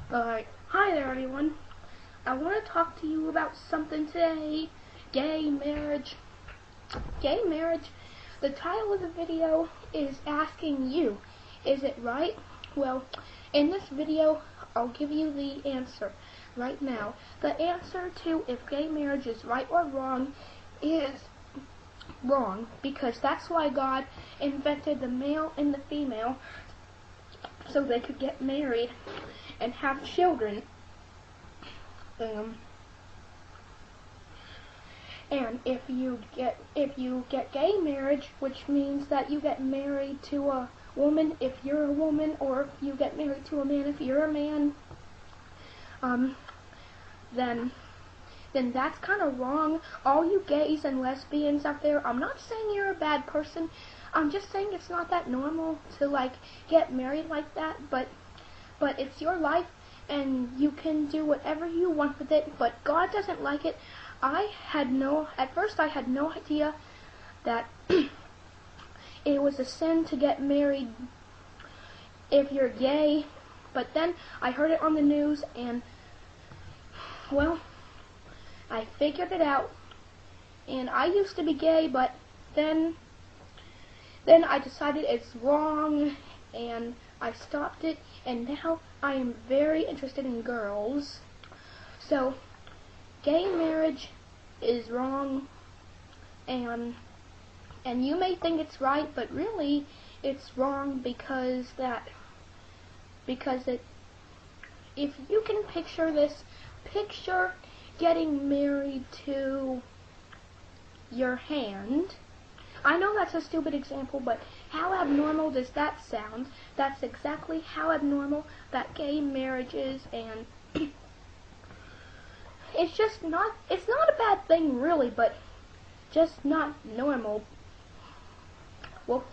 Hi there everyone. I want to talk to you about something today. Gay marriage. Gay marriage. The title of the video is asking you, is it right? Well, in this video, I'll give you the answer right now. The answer to if gay marriage is right or wrong is wrong, because that's why God invented the male and the female, so they could get married and have children. And if you get gay marriage, which means that you get married to a woman if you're a woman, or if you get married to a man if you're a man, then that's kind of wrong. All you gays and lesbians out there, I'm not saying you're a bad person. I'm just saying it's not that normal to get married like that, but it's your life and you can do whatever you want with it, but God doesn't like it. At first I had no idea that it was a sin to get married if you're gay, but then I heard it on the news and, well, I figured it out. And I used to be gay, but then I decided it's wrong and I stopped it, and now I am very interested in girls. So gay marriage is wrong, and you may think it's right, but really it's wrong because if you can picture this, picture getting married to your hand. I know that's a stupid example, but how abnormal does that sound? That's exactly how abnormal that gay marriage is, and it's not a bad thing really, but just not normal. Well,